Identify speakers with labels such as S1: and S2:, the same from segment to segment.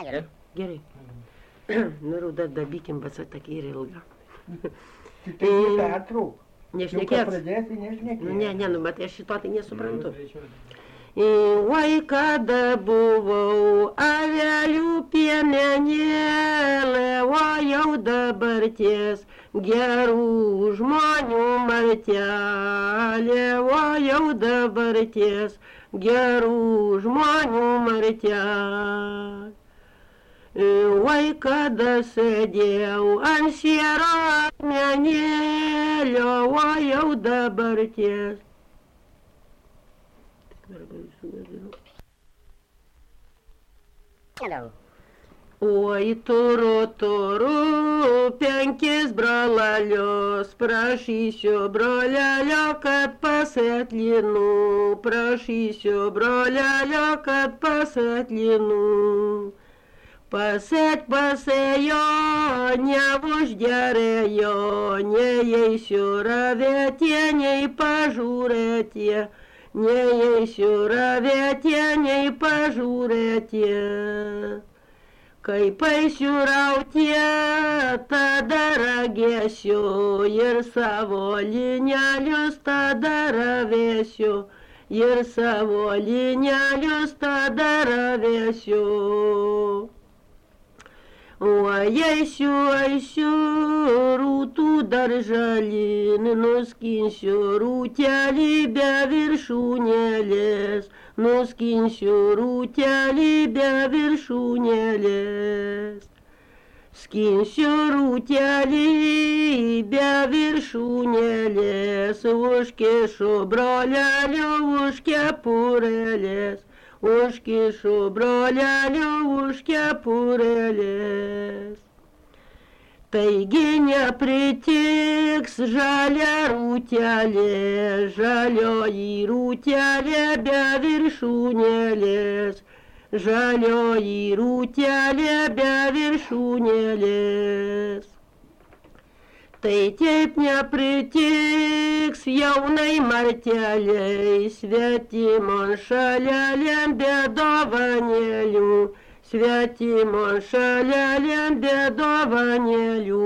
S1: Gerai. Nu, dabykim, bet tokia ir ilga.
S2: Tik tai nepertrauk.
S1: Nešnekėt.
S2: Pradėsi nešnekėt.
S1: Nu, bet aš šito tai nesuprantu. Oi, kada buvau avelių piemenėlė, o jau dabar ties gerų žmonių martelė, o jau dabar ties gerų žmonių martelė. Oi, kada sėdėjau ant siero akmenėlio, o jau dabar ties. Oi, turu, 5 brolelius, prašysiu brolelio, kad pasatlinu, prašysiu brolelio, kad pasatlinu. Pasėjo, neužgerėjo, neįeisiu ravėtie, nei pažiūrėtie, neįeisiu ravėtie, nei pažiūrėtie. Kaip eisiu rautie, tada ragėsiu ir savo linelius tada ravėsiu, ir savo linelius tada ravėsiu. O eisiu rūtų daržalin, nuskinsiu rūtelį be viršūnėlės, nuskinsiu rūtelį be viršūnėlės. Skinsiu rūtelį be viršūnėlės, užkišu brolelio už kepurėlės. Užkišu brolelio už kepurėlės. Taigi nepritiks žalia rūtelė, žalioji rūtelė be viršūnėlės, žalioji rūtelė be viršūnėlės. Tai taip nepritiks jaunai marteliai, svetimon šalelėm be dovanėlių, svetimon šalelėm be dovanėlių.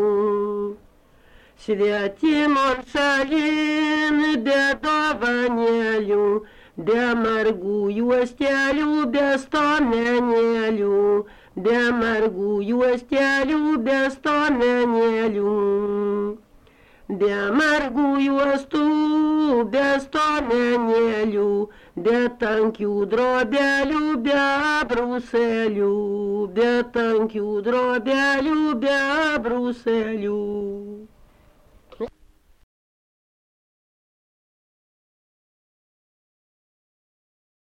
S1: Svetimon šalin be dovanėlių, be margų juostelių, be stomenėlių, be margų juostelių, be stomenėlių. Be margų juostų, be stomenėlių, be tankių drobelių, be bruselių, be tankių drobelių, be bruselių.